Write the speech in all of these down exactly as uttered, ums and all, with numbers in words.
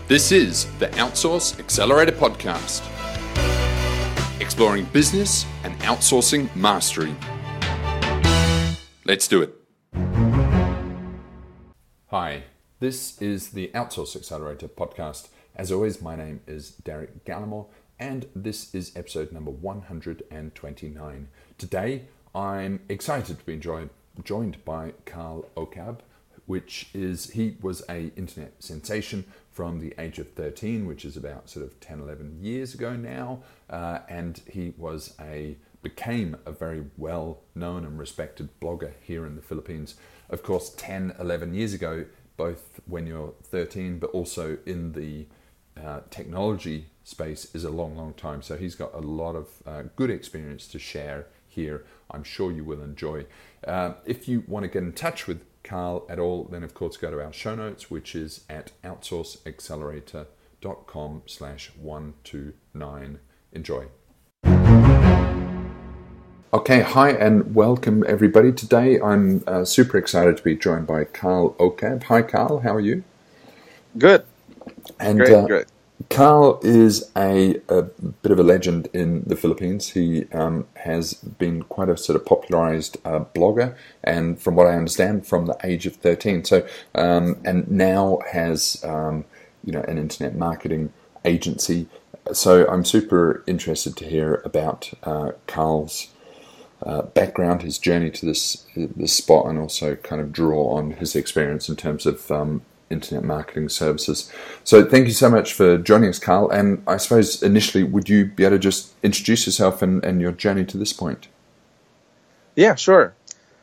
This is the Outsource Accelerator Podcast, exploring business and outsourcing mastery. Let's do it. Hi, this is the Outsource Accelerator Podcast. As always, my name is Derek Gallimore, and this is episode number one hundred twenty-nine. Today, I'm excited to be joined, joined by Carl Ocab, which is, he was a internet sensation from the age of thirteen, which is about sort of ten, eleven years ago now. Uh, and he was a, became a very well known and respected blogger here in the Philippines. Of course, ten, eleven years ago, both when you're thirteen, but also in the uh, technology space is a long, long time. So he's got a lot of uh, good experience to share here. I'm sure you will enjoy. Uh, if you want to get in touch with Carl at all, then of course go to our show notes, which is at outsourceaccelerator.com slash 129. Enjoy. Okay, hi and welcome everybody. Today I'm uh, super excited to be joined by Carl Ocab. Hi Carl, how are you? Good. And great, uh, great. Carl is a, a bit of a legend in the Philippines. He um, has been quite a sort of popularized uh, blogger, and from what I understand, from the age of thirteen. So, um, and now has um, you know an internet marketing agency. So, I'm super interested to hear about uh, Carl's uh, background, his journey to this this spot, and also kind of draw on his experience in terms of um, internet marketing services. So thank you so much for joining us, Carl. And I suppose initially, would you be able to just introduce yourself and, and your journey to this point? Yeah, sure.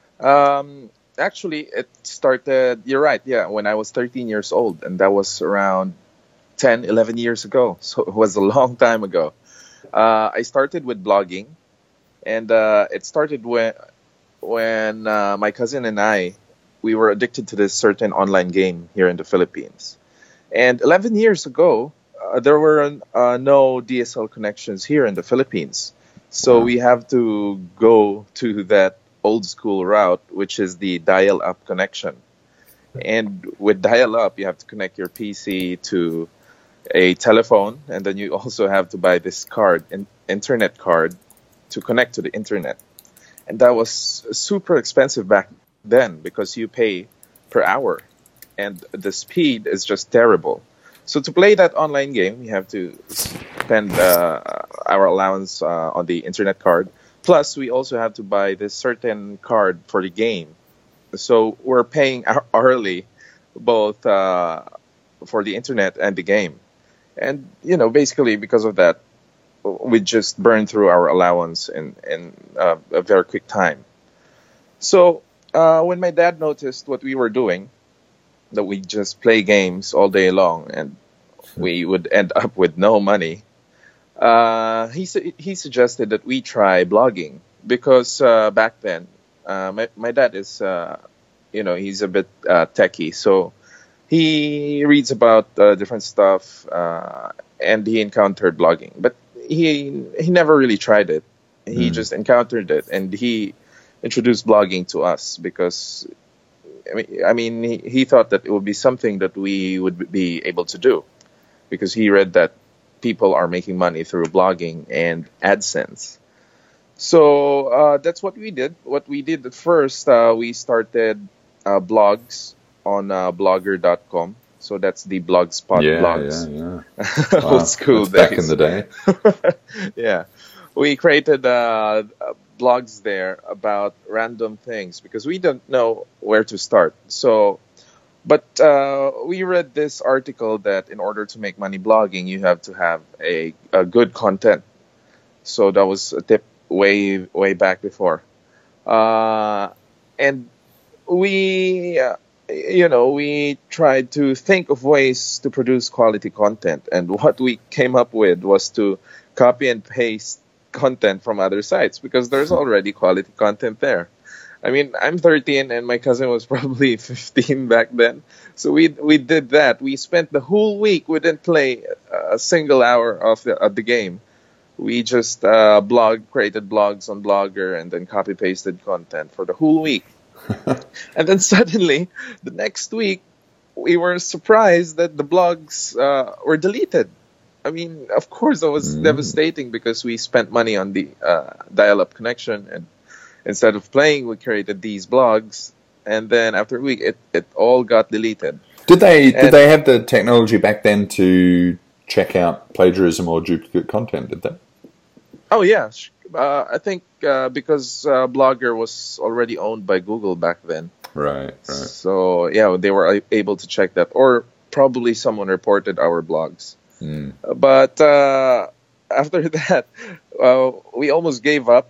Um, actually, it started, you're right, yeah, when I was thirteen years old, and that was around ten, eleven years ago. So it was a long time ago. Uh, I started with blogging, and uh, it started when, when uh, my cousin and I, we were addicted to this certain online game here in the Philippines. And eleven years ago, uh, there were uh, no D S L connections here in the Philippines. So we have to go to that old school route, which is the dial-up connection. And with dial-up, you have to connect your P C to a telephone, and then you also have to buy this card, an internet card, to connect to the internet. And that was super expensive back then because you pay per hour and the speed is just terrible. So to play that online game, you have to spend uh, our allowance uh, on the internet card. Plus, we also have to buy this certain card for the game. So we're paying hourly both uh, for the internet and the game. And, you know, basically because of that, we just burn through our allowance in, in uh, a very quick time. So Uh, when my dad noticed what we were doing, that we just play games all day long and we would end up with no money, uh, he su- he suggested that we try blogging because uh, back then, uh, my my dad is, uh, you know, he's a bit uh, techie, so he reads about uh, different stuff uh, and he encountered blogging, but he he never really tried it. He mm. just encountered it and he introduced blogging to us because, I mean, I mean he, he thought that it would be something that we would be able to do because he read that people are making money through blogging and AdSense. So uh, that's what we did. What we did at first, uh, we started uh, blogs on uh, blogger dot com. So that's the Blogspot yeah, blogs. Yeah, yeah. Wow. Old school days. Back in the day. Yeah. We created uh, blogs there about random things because we don't know where to start. So, but uh, we read this article that in order to make money blogging, you have to have a, a good content. So that was a tip way, way back before. Uh, and we, uh, you know, we tried to think of ways to produce quality content. And what we came up with was to copy and paste content from other sites because there's already quality content there. I mean, I'm thirteen and my cousin was probably fifteen back then. So we we did that. We spent the whole week. We didn't play a single hour of the, of the game. We just uh, blog, created blogs on Blogger and then copy pasted content for the whole week. And then suddenly, the next week, we were surprised that the blogs uh, were deleted. I mean, of course, it was Mm. devastating because we spent money on the uh, dial-up connection, and instead of playing, we created these blogs, and then after a week, it, it all got deleted. Did they did And- they have the technology back then to check out plagiarism or duplicate content? Did they? Oh yeah, sh- uh, I think uh, because uh, Blogger was already owned by Google back then, Right, right. so yeah, they were a- able to check that, or probably someone reported our blogs. Mm. But uh, after that, uh, we almost gave up.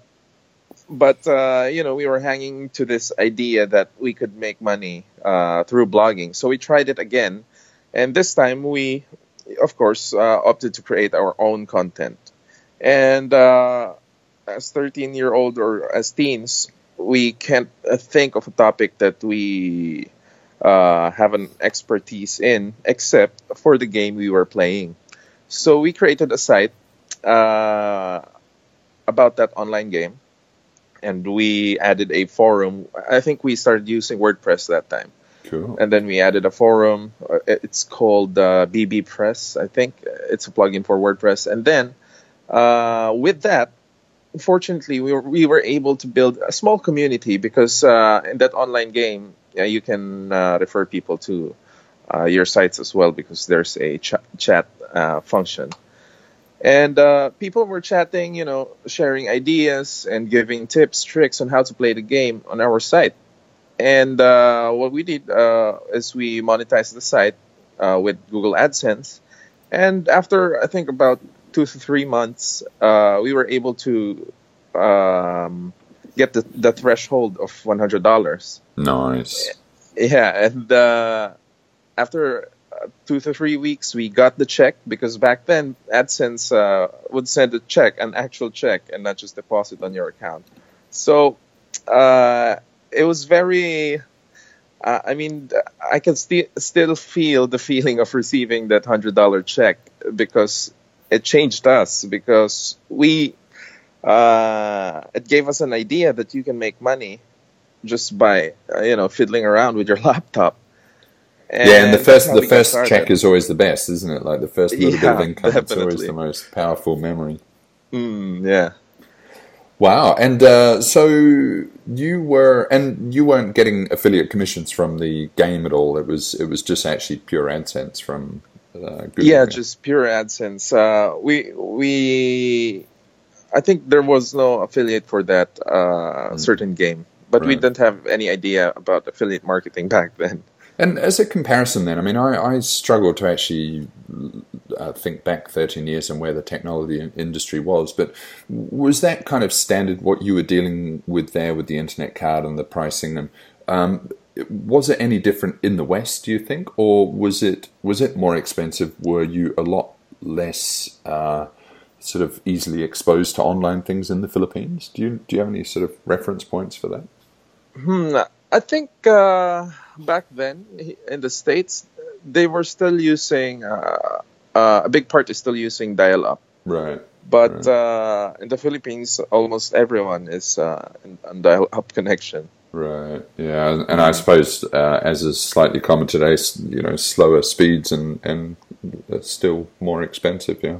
But uh, you know, we were hanging to this idea that we could make money uh, through blogging. So we tried it again, and this time we, of course, uh, opted to create our own content. And uh, as thirteen-year-old or as teens, we can't uh, think of a topic that we uh, have an expertise in, except for the game we were playing. So we created a site uh, about that online game, and we added a forum. I think we started using WordPress that time, Cool. and then we added a forum. Uh, It's called uh, B B Press, I think. It's a plugin for WordPress. And then uh, with that, fortunately, we were, we were able to build a small community because uh, in that online game, yeah, you can uh, refer people to uh, your sites as well because there's a ch- chat uh, function. And uh, people were chatting, you know, sharing ideas and giving tips, tricks on how to play the game on our site. And uh, what we did uh, is we monetized the site uh, with Google AdSense. And after, I think, about two to three months, uh, we were able to um, get the, the threshold of one hundred dollars. Nice. Yeah, and uh, after uh, two to three weeks, we got the check because back then AdSense uh, would send a check, an actual check, and not just deposit on your account. So uh, it was very. Uh, I mean, I can sti- still feel the feeling of receiving that hundred dollar check because it changed us because we. Uh, it gave us an idea that you can make money just by uh, you know fiddling around with your laptop. And Yeah, and the that's first how the we got first started. check is always the best, isn't it? Like the first little bit of Yeah, income, it's always definitely. the most powerful memory. Mm, yeah. Wow. And uh, so you were, and you weren't getting affiliate commissions from the game at all. It was it was just actually pure AdSense from uh, Google. Yeah, just pure AdSense. Uh, we we, I think there was no affiliate for that uh, certain game, but we Right. didn't have any idea about affiliate marketing back then. And as a comparison, then, I mean, I, I struggle to actually uh, think back thirteen years and where the technology industry was. But was that kind of standard what you were dealing with there with the internet card and the pricing? And um, was it any different in the West, do you think, or was it was it more expensive? Were you a lot less uh, sort of easily exposed to online things in the Philippines? Do you do you have any sort of reference points for that? Hmm, I think uh, back then in the States, they were still using, uh, uh, a big part is still using dial-up. Right. But uh, in the Philippines, almost everyone is uh, in- on dial-up connection. Right. Yeah, and, and I suppose uh, as is slightly common today, s- you know, slower speeds and and uh, still more expensive. Yeah.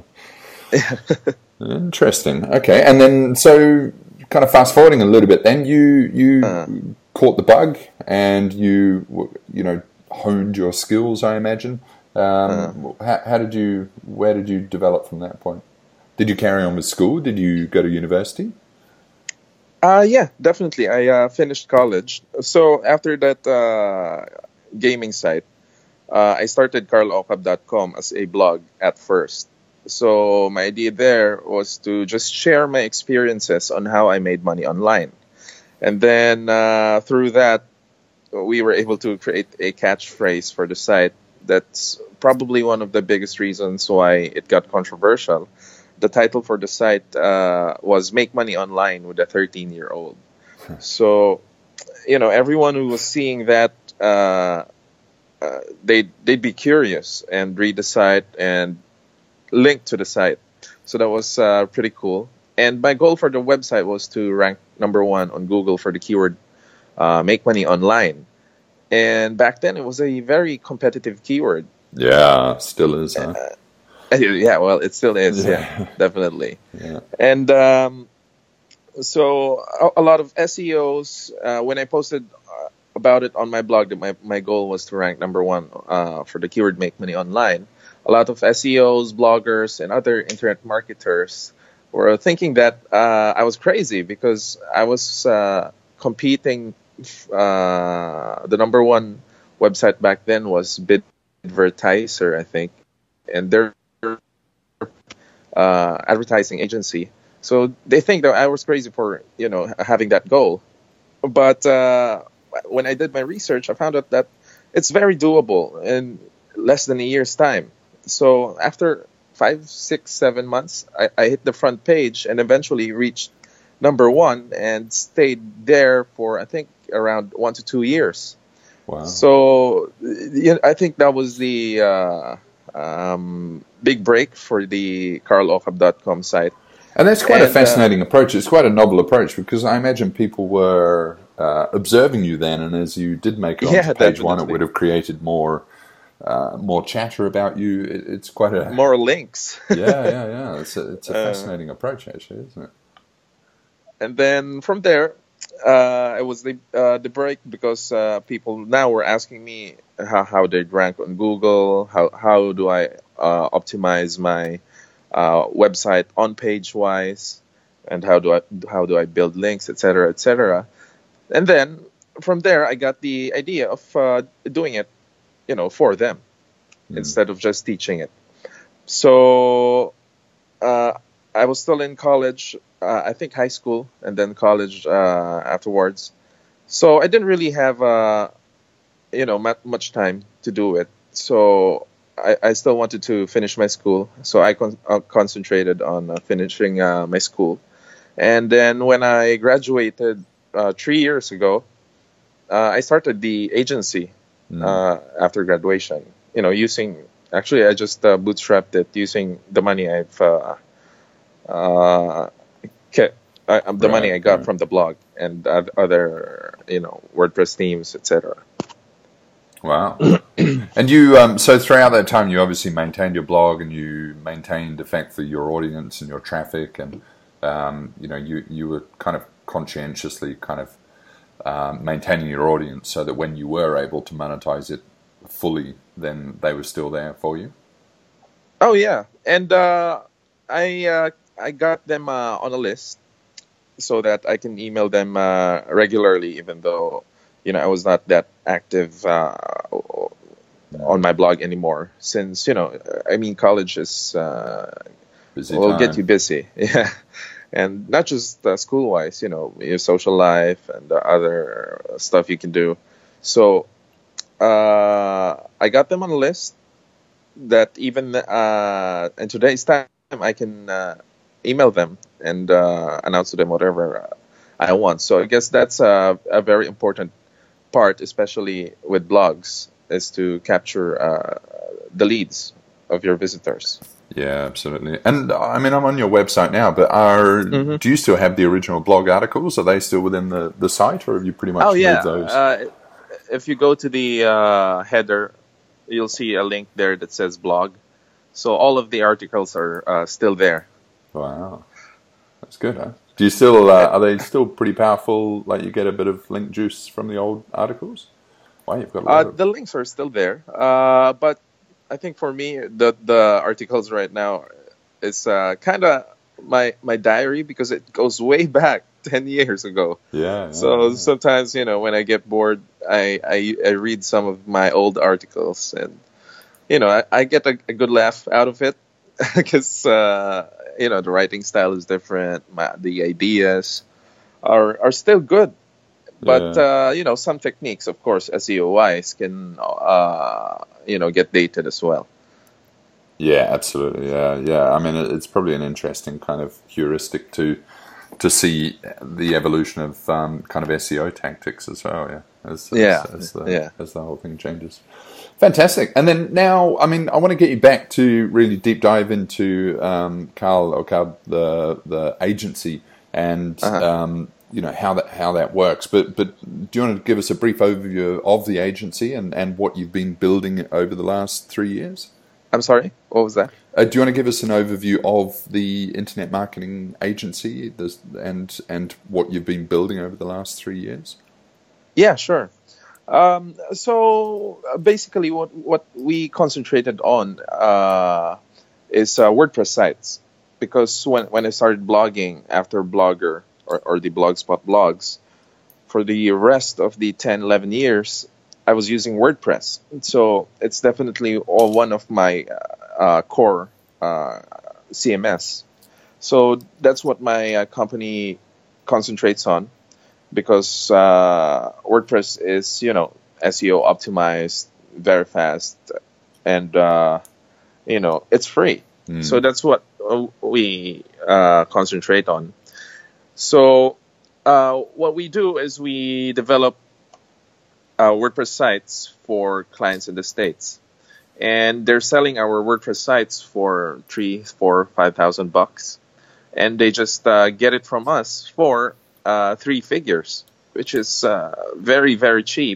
Interesting. Okay, and then so kind of fast forwarding a little bit, then you you Uh. caught the bug and you w- you know honed your skills. I imagine. Um, how, how did you? Where did you develop from that point? Did you carry on with school? Did you go to university? Uh, yeah, definitely. I uh, finished college. So after that uh, gaming site, uh, I started carl ocab dot com as a blog at first. So my idea there was to just share my experiences on how I made money online. And then uh, through that, we were able to create a catchphrase for the site. That's probably one of the biggest reasons why it got controversial. The title for the site uh, was "Make Money Online with a thirteen-Year-Old." So, you know, everyone who was seeing that, uh, uh, they they'd be curious and read the site and link to the site. So that was uh, pretty cool. And my goal for the website was to rank number one on Google for the keyword uh, "Make Money Online." and back then it was a very competitive keyword. Yeah, still is, huh? Uh, yeah, well, it still is. Yeah, yeah definitely. Yeah. And um, so a, a lot of S E Os, uh, when I posted uh, about it on my blog, that my, my goal was to rank number one uh, for the keyword Make Money Online. A lot of S E Os, bloggers, and other internet marketers were thinking that uh, I was crazy because I was uh, competing. Uh, the number one website back then was Bidvertiser, I think, and they're uh, advertising agency. So they think that I was crazy for, you know, having that goal. But uh, when I did my research, I found out that it's very doable in less than a year's time. So after five, six, seven months, I, I hit the front page and eventually reached number one and stayed there for, I think, around one to two years. Wow. So you know, I think that was the uh, um, big break for the carl ochab dot com site. And that's quite and, a fascinating uh, approach. It's quite a novel approach because I imagine people were uh, observing you then, and as you did make it onto yeah, page definitely. one, it would have created more uh, more chatter about you. It, it's quite a... More links. yeah, yeah, yeah. It's a, it's a fascinating uh, approach, actually, isn't it? And then from there, uh, it was the uh, the break because uh, people now were asking me how, how they'd rank on Google, how how do I uh, optimize my uh, website on page wise, and how do I how do I build links, et cetera, et cetera. And then from there, I got the idea of uh, doing it, you know, for them mm. instead of just teaching it. So uh, I was still in college. Uh, I think high school and then college uh, afterwards. So I didn't really have, uh, you know, much time to do it. So I, I still wanted to finish my school. So I con- uh, concentrated on uh, finishing uh, my school. And then when I graduated uh, three years ago, uh, I started the agency mm. uh, after graduation. You know, using, actually I just uh, bootstrapped it using the money I've uh, uh, Okay, I, um, the right, money I got right. from the blog and other, you know, WordPress themes, et cetera. Wow. And you, um, so throughout that time, you obviously maintained your blog and you maintained the fact for your audience and your traffic, and um, you know, you you were kind of conscientiously kind of um, maintaining your audience so that when you were able to monetize it fully, then they were still there for you. Oh yeah, and uh, I. Uh, I got them uh, on a list so that I can email them uh, regularly, even though, you know, I was not that active uh, on my blog anymore. Since, you know, I mean, college is uh, busy will time. get you busy, yeah, and not just uh, school wise, you know, your social life and the other stuff you can do. So uh, I got them on a list that even uh, in today's time I can. Uh, email them and uh, announce to them whatever uh, I want. So I guess that's a, a very important part, especially with blogs, is to capture uh, the leads of your visitors. Yeah, absolutely. And I mean, I'm on your website now, but are mm-hmm. do you still have the original blog articles? Are they still within the, the site, or have you pretty much oh, yeah. moved those? Uh, if you go to the uh, header, you'll see a link there that says blog. So all of the articles are uh, still there. Wow, that's good, huh? Do you still, uh, are they still pretty powerful, like you get a bit of link juice from the old articles? Wow, you've got a lot uh, of... The links are still there, uh, but I think for me, the, the articles right now is uh, kind of my, my diary because it goes way back ten years ago. Yeah. yeah so yeah. sometimes, you know, when I get bored, I, I, I read some of my old articles and, you know, I, I get a, a good laugh out of it because... Uh, you know, the writing style is different. My, the ideas are are still good, but yeah. uh, you know, some techniques, of course, S E O wise, can uh, you know get dated as well. Yeah, absolutely. Yeah, yeah. I mean, it's probably an interesting kind of heuristic to to see the evolution of um, kind of S E O tactics as well. Yeah, as, as, yeah, as the, yeah. as the whole thing changes. Fantastic. And then now, I mean, I want to get you back to really deep dive into um, Carl Ochab, the the agency, and uh-huh. um, you know, how that how that works. But but do you want to give us a brief overview of the agency and, and what you've been building over the last three years? I'm sorry, what was that? Uh, do you want to give us an overview of the internet marketing agency this, and and what you've been building over the last three years? Yeah, sure. Um, so uh, basically, what what we concentrated on uh, is uh, WordPress sites, because when when I started blogging after Blogger or, or the Blogspot blogs, for the rest of the ten, eleven years, I was using WordPress. So it's definitely all one of my uh, core uh, C M S. So that's what my uh, company concentrates on, because uh, WordPress is, you know, S E O optimized, very fast, and, uh, you know, it's free. Mm. So that's what we uh, concentrate on. So uh, what we do is we develop uh, WordPress sites for clients in the States. And they're selling our WordPress sites for three, four, five thousand bucks. And they just uh, get it from us for Uh, three figures, which is uh, very, very cheap.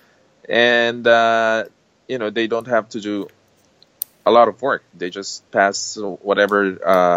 And, uh, you know, they don't have to do a lot of work. They just pass whatever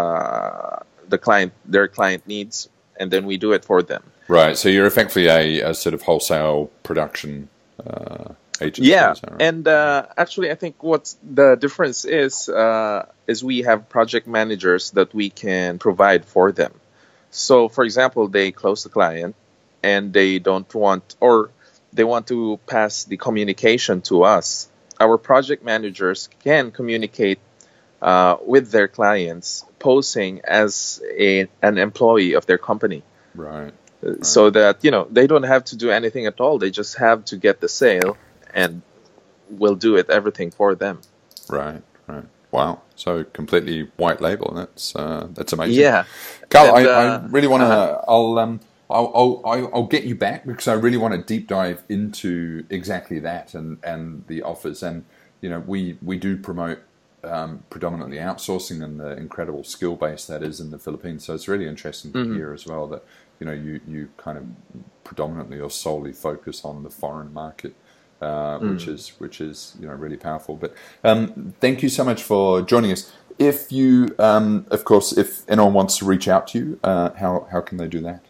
uh, the client, their client needs, and then we do it for them. Right. So you're effectively a, a sort of wholesale production uh, agency. Yeah. Right? And uh, actually, I think what's the difference is, uh, is we have project managers that we can provide for them. So, for example, they close the client and they don't want, or they want to pass the communication to us. Our project managers can communicate uh, with their clients, posing as a, an employee of their company. Right. right. So that, you know, they don't have to do anything at all. They just have to get the sale, and we'll do it, everything for them. Right, right. Wow. So completely white label. That's uh, that's amazing. Yeah. Carl, and, I, uh, I really want to. uh, I'll um. I'll, I'll I'll get you back, because I really want to deep dive into exactly that and, and the offers. And you know, we we do promote um, predominantly outsourcing and the incredible skill base that is in the Philippines. So it's really interesting to mm-hmm. hear as well that you know you, you kind of predominantly or solely focus on the foreign market. Uh, mm. Which is which is you know really powerful. But um, thank you so much for joining us. If you, um, of course, if anyone wants to reach out to you, uh, how how can they do that?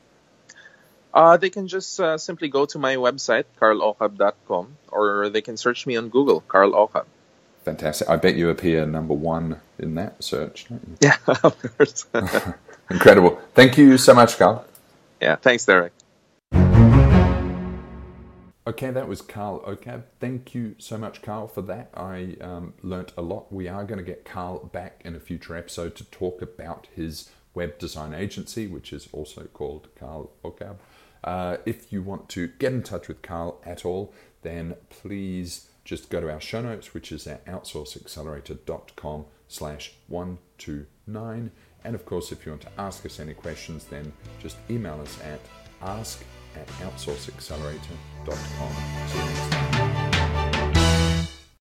Uh, they can just uh, simply go to my website, carl ocab dot com, or they can search me on Google, Carl Ocab. Fantastic! I bet you appear number one in that search, don't you? Yeah, of course. Incredible! Thank you so much, Carl. Yeah, thanks, Derek. Okay, that was Carl Ocab. Thank you so much, Carl, for that. I um, learnt a lot. We are going to get Carl back in a future episode to talk about his web design agency, which is also called Carl Ocab. Uh, if you want to get in touch with Carl at all, then please just go to our show notes, which is at outsourceaccelerator.com slash 129. And of course, if you want to ask us any questions, then just email us at ask at outsourceaccelerator dot com. See you next time.